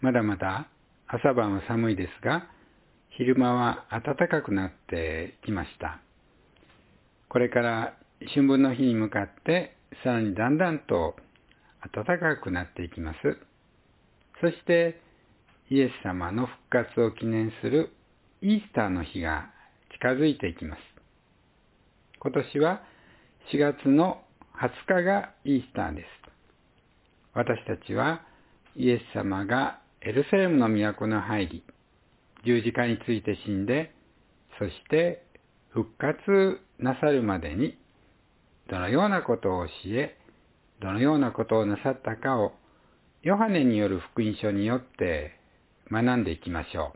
まだまだ朝晩は寒いですが、昼間は暖かくなってきました。これから春分の日に向かってさらにだんだんと暖かくなっていきます。そしてイエス様の復活を記念するイースターの日が近づいていきます。今年は4月の20日がイースターです。私たちはイエス様がエルサレムの都に入り、十字架について死んで、そして復活なさるまでに、どのようなことを教え、どのようなことをなさったかを、ヨハネによる福音書によって学んでいきましょ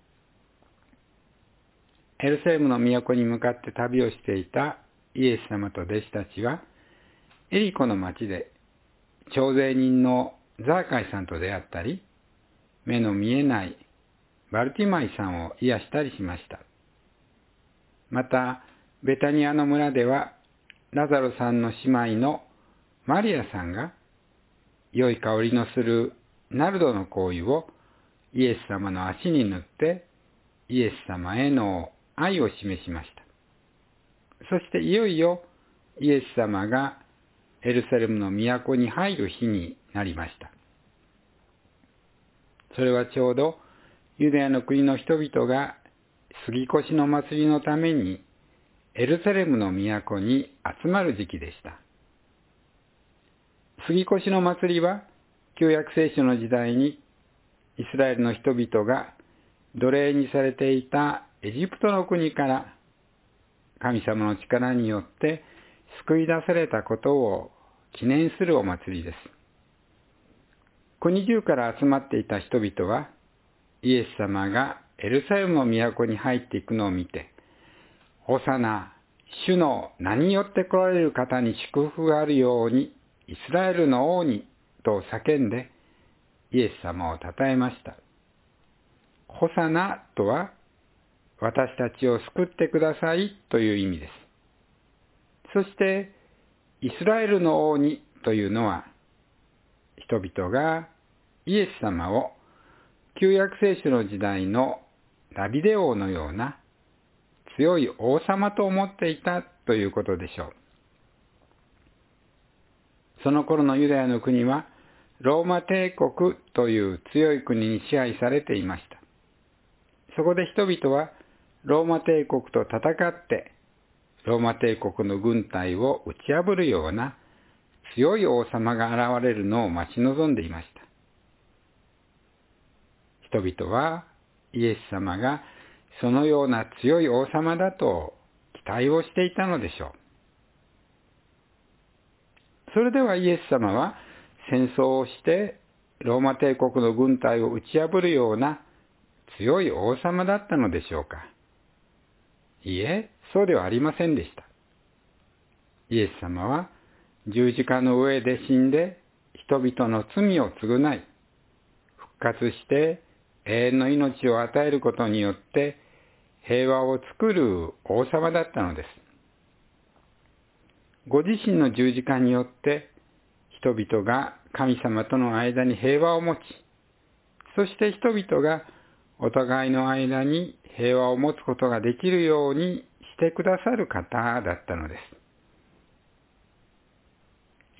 う。エルサレムの都に向かって旅をしていたイエス様と弟子たちは、エリコの町で徴税人のザーカイさんと出会ったり、目の見えないバルティマイさんを癒したりしました。また、ベタニアの村では、ラザロさんの姉妹のマリアさんが、良い香りのするナルドの香油をイエス様の足に塗って、イエス様への愛を示しました。そしていよいよイエス様がエルサレムの都に入る日になりました。それはちょうどユダヤの国の人々が杉越の祭りのためにエルサレムの都に集まる時期でした。杉越の祭りは旧約聖書の時代にイスラエルの人々が奴隷にされていたエジプトの国から神様の力によって救い出されたことを記念するお祭りです。国中から集まっていた人々はイエス様がエルサレムの都に入っていくのを見て、ホサナ、主の名によって来られる方に祝福があるように、イスラエルの王に、と叫んで、イエス様を称えました。ホサナとは、私たちを救ってくださいという意味です。そして、イスラエルの王にというのは、人々がイエス様を旧約聖書の時代のダビデ王のような強い王様と思っていたということでしょう。その頃のユダヤの国はローマ帝国という強い国に支配されていました。そこで人々はローマ帝国と戦ってローマ帝国の軍隊を打ち破るような強い王様が現れるのを待ち望んでいました。人々はイエス様がそのような強い王様だと期待をしていたのでしょう。それではイエス様は戦争をしてローマ帝国の軍隊を打ち破るような強い王様だったのでしょうか。いえ、そうではありませんでした。イエス様は十字架の上で死んで人々の罪を償い、復活して永遠の命を与えることによって平和を作る王様だったのです。ご自身の十字架によって人々が神様との間に平和を持ち、そして人々がお互いの間に平和を持つことができるようにしてくださる方だったのです。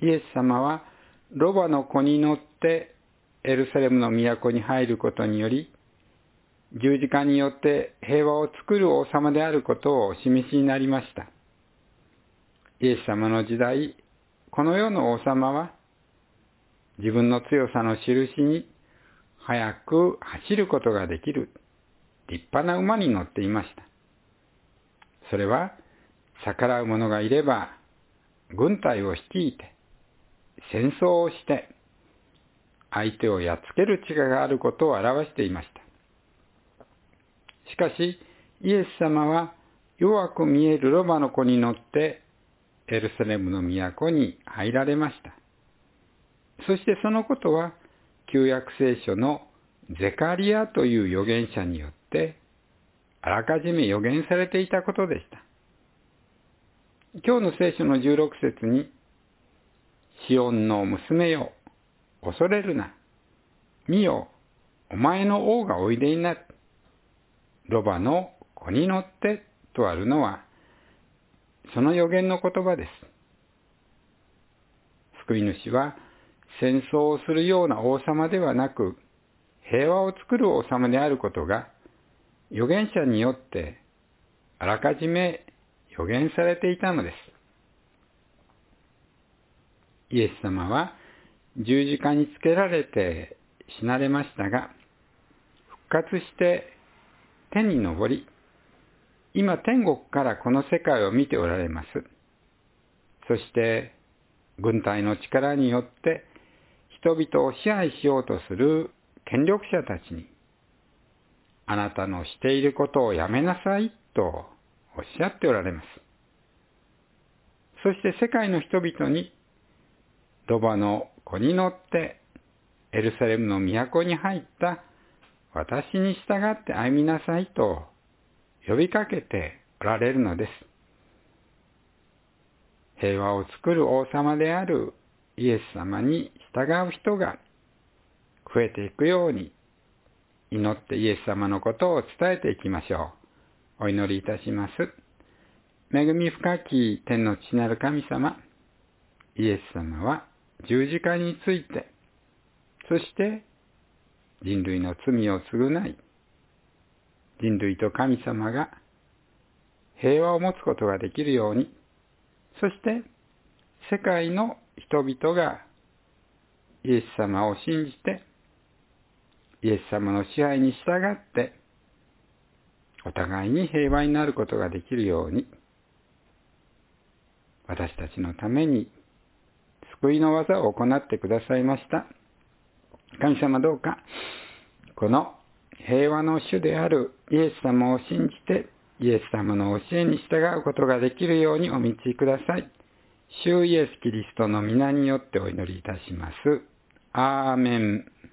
イエス様はロバの子に乗ってエルサレムの都に入ることにより、十字架によって平和を作る王様であることをお示しになりました。イエス様の時代、この世の王様は自分の強さの印に速く走ることができる立派な馬に乗っていました。それは逆らう者がいれば軍隊を率いて戦争をして相手をやっつける力があることを表していました。しかしイエス様は弱く見えるロバの子に乗ってエルサレムの都に入られました。そしてそのことは旧約聖書のゼカリアという預言者によってあらかじめ予言されていたことでした。今日の聖書の16節に、シオンの娘よ、恐れるな。見よ、 お前の王がおいでになる。ロバの子に乗ってとあるのは、その予言の言葉です。救い主は戦争をするような王様ではなく、平和を作る王様であることが、預言者によってあらかじめ予言されていたのです。イエス様は十字架につけられて死なれましたが、復活して天に昇り、今天国からこの世界を見ておられます。そして軍隊の力によって人々を支配しようとする権力者たちに、あなたのしていることをやめなさいとおっしゃっておられます。そして世界の人々に、ロバの子に乗ってエルサレムの都に入った私に従って歩みなさいと呼びかけておられるのです。平和を作る王様であるイエス様に従う人が増えていくように、祈ってイエス様のことを伝えていきましょう。お祈りいたします。恵み深き天の父なる神様、イエス様は十字架について、そして人類の罪を償い、人類と神様が平和を持つことができるように、そして世界の人々がイエス様を信じて、イエス様の支配に従って、お互いに平和になることができるように、私たちのために救いの技を行ってくださいました。神様、どうか、この平和の主であるイエス様を信じて、イエス様の教えに従うことができるようにお導きください。主イエスキリストの皆によってお祈りいたします。アーメン。